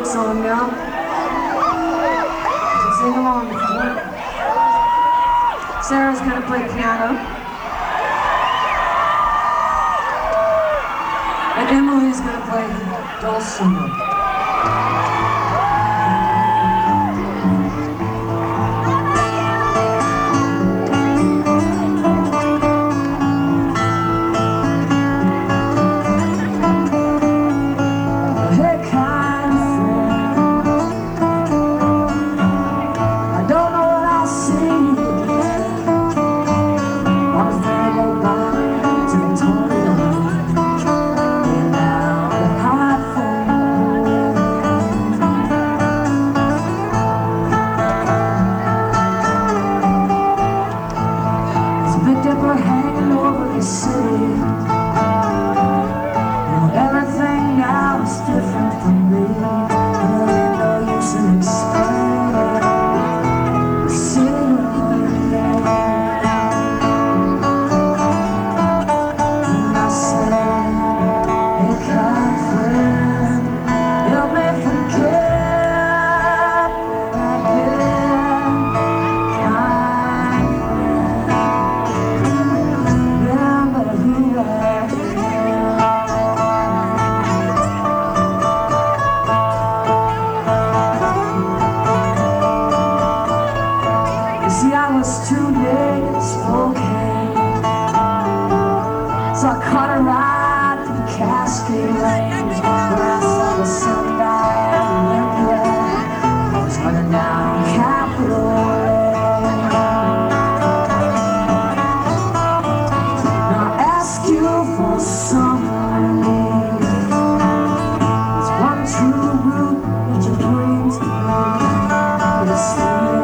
quick song now. So sing along with me. Sarah's gonna play piano. And Emily's gonna play dulcimer. Hanging over the city. Everything now is different from me. There ain't no use in explaining. Sitting on the bed, and I said, hey, kind friend, help me forget where I've been. See, I was too late spoken, so I caught a ride through the Cascade Range, where I saw the sun die and went. I was running down Capitol Lane. Now I ask you for some relief. It's one true route that you bring to me. It's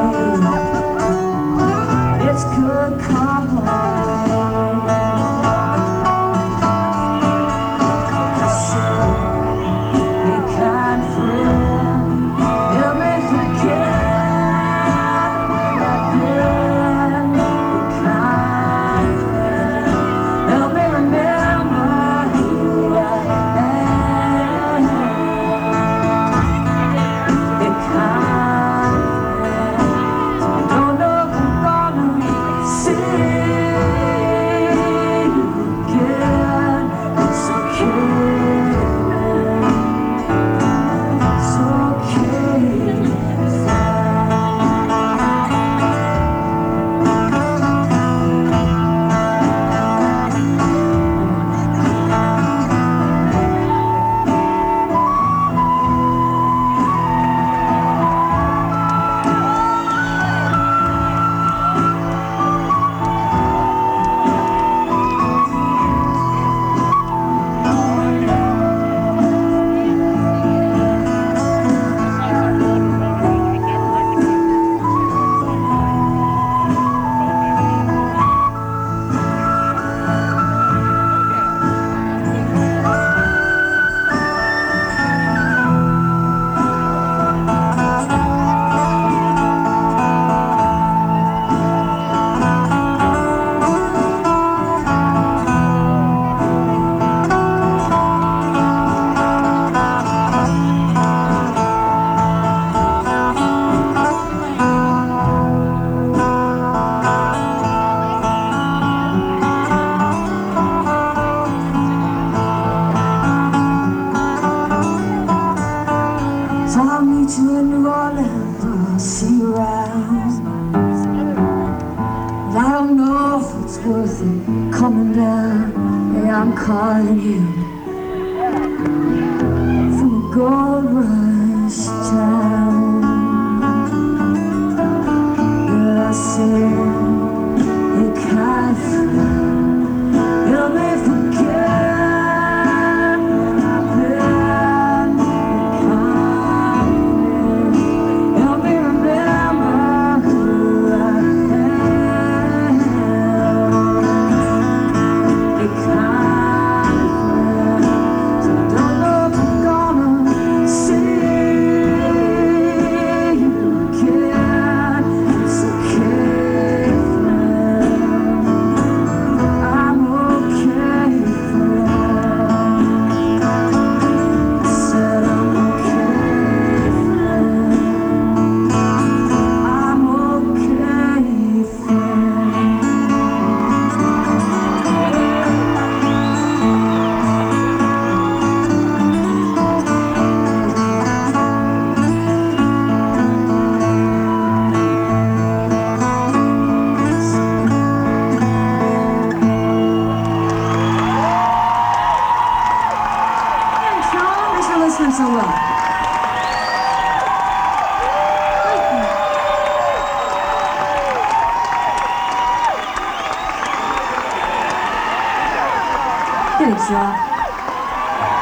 it's good company. I said, hey, kind friend, help me forget where I've been. Hey, kind friend, help me remember who I am. Hey, kind friend, I don't know if I'm gonna see you again. It's okay, it's okay. So I'll meet you in New Orleans, I'll see you around. And I don't know if it's worth it coming down. Hey, I'm calling you from a gold rush town. Yeah, I said, hey, kind friend, help me forget. always him so well. 对，说。